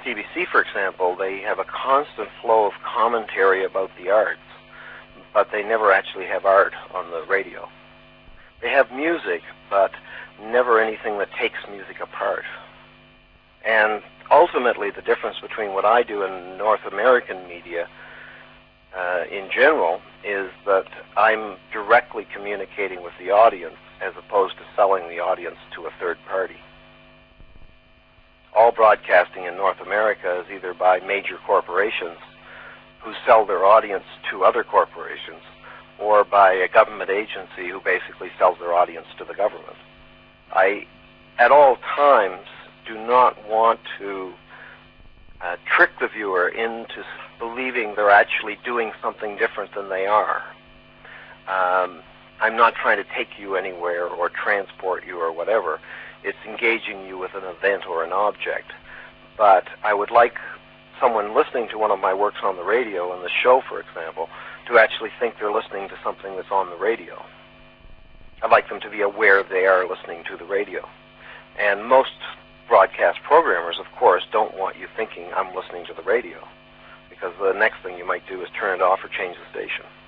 CBC, for example, they have a constant flow of commentary about the arts, but they never actually have art on the radio. They have music, but never anything that takes music apart. And ultimately, the difference between what I do in North American media in general is that I'm directly communicating with the audience as opposed to selling the audience to a third party. All broadcasting in North America is either by major corporations who sell their audience to other corporations, or by a government agency who basically sells their audience to the government. I, at all times, do not want to trick the viewer into believing they're actually doing something different than they are. I'm not trying to take you anywhere or transport you or whatever. It's engaging you with an event or an object. But I would like someone listening to one of my works on the radio, in the show, for example, to actually think they're listening to something that's on the radio. I'd like them to be aware they are listening to the radio. And most broadcast programmers, of course, don't want you thinking I'm listening to the radio, because the next thing you might do is turn it off or change the station.